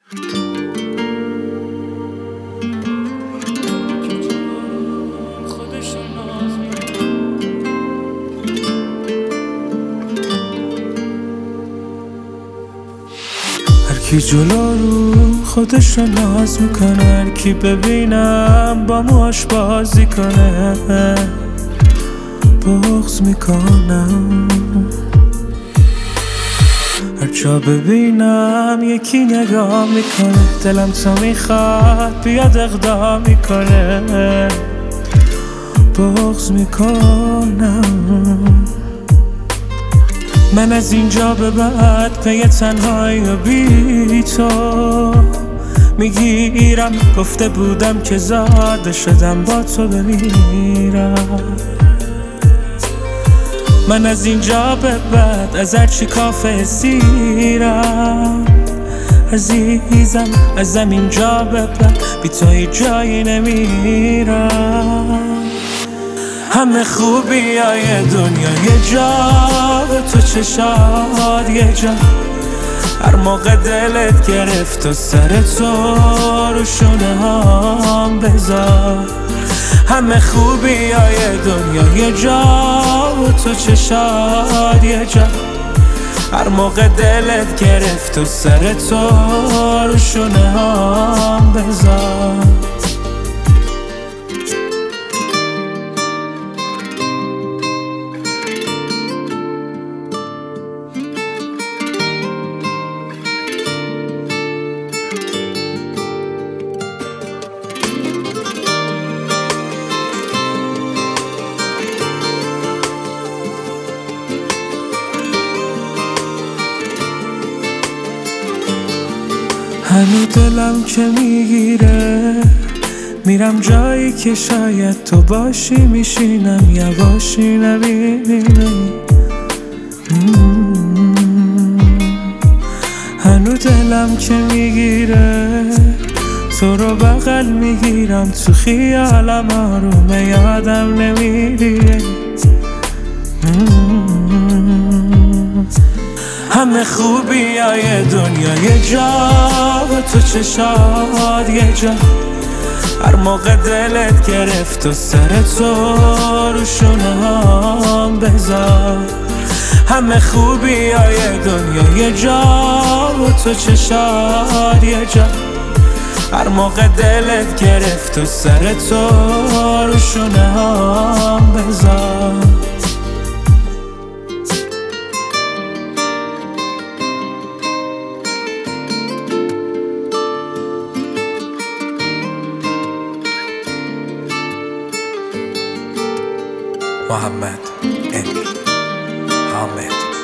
هرکی جلو رو خودش رو ناز میکنه، هرکی ببینم با موش بازی کنه بغض میکنم. هر جا ببینم یکی نگاه میکنه، دلم تا میخواد بیاد اقدام میکنه بغض میکنم. من از اینجا به بعد پی تنهایی و بی تو میگیرم، گفته بودم که زاده شدم با تو بمیرم. من از اینجا به بعد از هرچی کافه سیرم عزیزم، ازم اینجا به بعد بی تو هیچ جایی نمیرم. همه خوبی های دنیا یه جا، به تو چشاد یه جا، هر موقع دلت گرفت و سر تو رو شونه هم بذار. همه خوبی های دنیا یه جا، به تو چشاد یه جا، هر موقع دلت گرفت و سر تو رو شونه هم بذار. هنو دلم که میگیره، میرم جایی که شاید تو باشی، میشینم یواشی نبینی. هنو دلم که میگیره، تو رو بغل میگیرم، تو خیالم آرومه یادم نمیری. همه خوبی های دنیا یه جا، به تو چشاد یه جا، هر موقع دلت گرفت و سر تو رو شونه هم بذار. همه خوبی های دنیا یه جا، به تو چشاد یه جا، هر موقع دلت گرفت و سر تو رو شونه هم بذار. محمد امی حامد